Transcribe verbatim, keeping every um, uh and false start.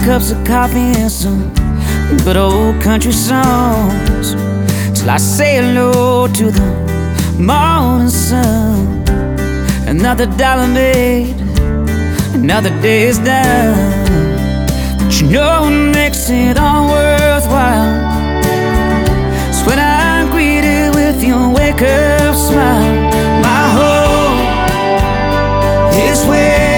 cups of coffee and some good old country songs, till I say hello to the morning sun. Another dollar made, another day is done. But you know what makes it all worthwhile is when I'm greeted with your wake-up smile. My hope is where